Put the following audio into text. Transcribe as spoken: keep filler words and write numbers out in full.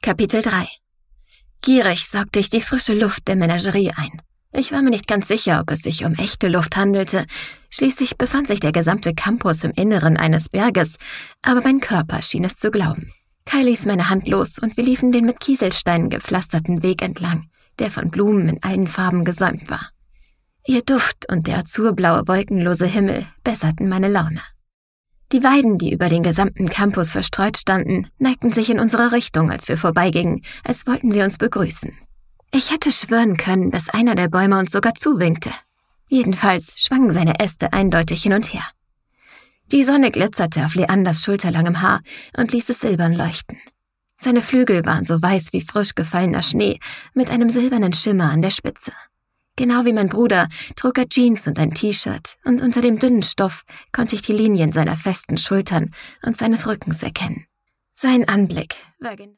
Kapitel drei. Gierig saugte ich die frische Luft der Menagerie ein. Ich war mir nicht ganz sicher, ob es sich um echte Luft handelte. Schließlich befand sich der gesamte Campus im Inneren eines Berges, aber mein Körper schien es zu glauben. Kai ließ meine Hand los und wir liefen den mit Kieselsteinen gepflasterten Weg entlang, der von Blumen in allen Farben gesäumt war. Ihr Duft und der azurblaue, wolkenlose Himmel besserten meine Laune. Die Weiden, die über den gesamten Campus verstreut standen, neigten sich in unsere Richtung, als wir vorbeigingen, als wollten sie uns begrüßen. Ich hätte schwören können, dass einer der Bäume uns sogar zuwinkte. Jedenfalls schwangen seine Äste eindeutig hin und her. Die Sonne glitzerte auf Leanders schulterlangem Haar und ließ es silbern leuchten. Seine Flügel waren so weiß wie frisch gefallener Schnee, mit einem silbernen Schimmer an der Spitze. Genau wie mein Bruder trug er Jeans und ein T-Shirt, und unter dem dünnen Stoff konnte ich die Linien seiner festen Schultern und seines Rückens erkennen. Sein Anblick war